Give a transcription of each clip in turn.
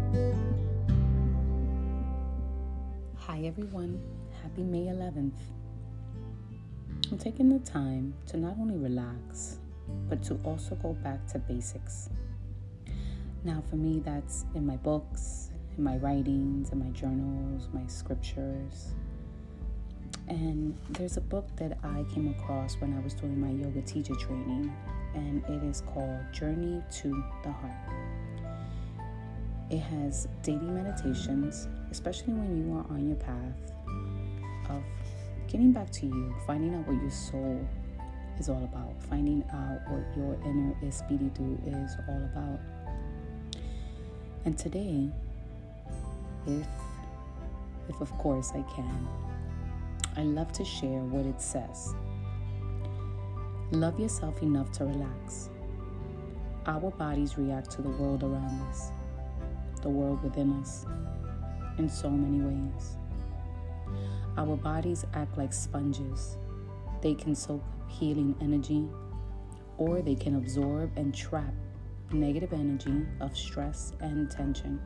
Hi everyone, happy May 11th. I'm taking the time to not only relax, but to also go back to basics. Now for me, that's in my books, in my writings, in my journals, my scriptures. And there's a book that I came across when I was doing my yoga teacher training, and it is called Journey to the Heart. It has daily meditations, especially when you are on your path of getting back to you, finding out what your soul is all about, finding out what your inner espiritu is all about. And today, if of course I can, I love to share what it says. Love yourself enough to relax. Our bodies react to the world around us, the world within us, in so many ways. Our bodies act like sponges. They can soak up healing energy, or they can absorb and trap negative energy of stress and tension.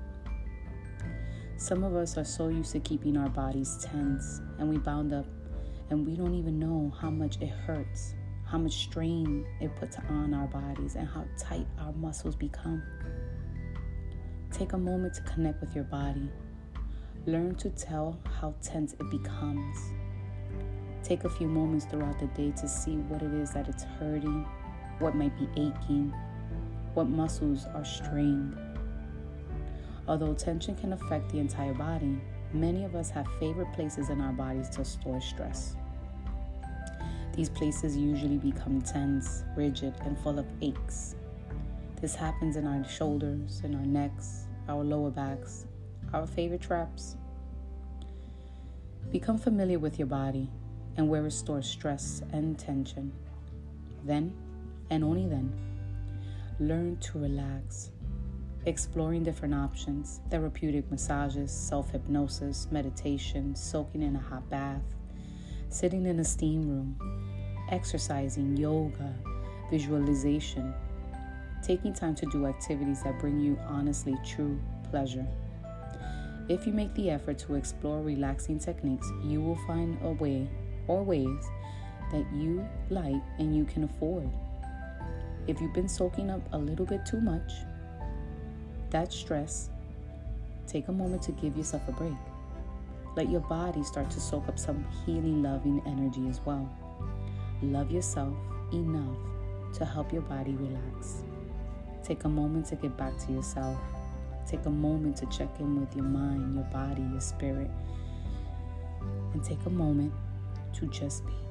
Some of us are so used to keeping our bodies tense and we bound up, and we don't even know how much it hurts, how much strain it puts on our bodies, and how tight our muscles become. Take a moment to connect with your body. Learn to tell how tense it becomes. Take a few moments throughout the day to see what it is that it's hurting, what might be aching, what muscles are strained. Although tension can affect the entire body, many of us have favorite places in our bodies to store stress. These places usually become tense, rigid, and full of aches. This happens in our shoulders, in our necks, our lower backs, our favorite traps. Become familiar with your body and where it stores stress and tension. Then, and only then, learn to relax. Exploring different options, therapeutic massages, self-hypnosis, meditation, soaking in a hot bath, sitting in a steam room, exercising, yoga, visualization, taking time to do activities that bring you honestly true pleasure. If you make the effort to explore relaxing techniques, you will find a way or ways that you like and you can afford. If you've been soaking up a little bit too much, that stress, take a moment to give yourself a break. Let your body start to soak up some healing, loving energy as well. Love yourself enough to help your body relax. Take a moment to get back to yourself. Take a moment to check in with your mind, your body, your spirit. And take a moment to just be.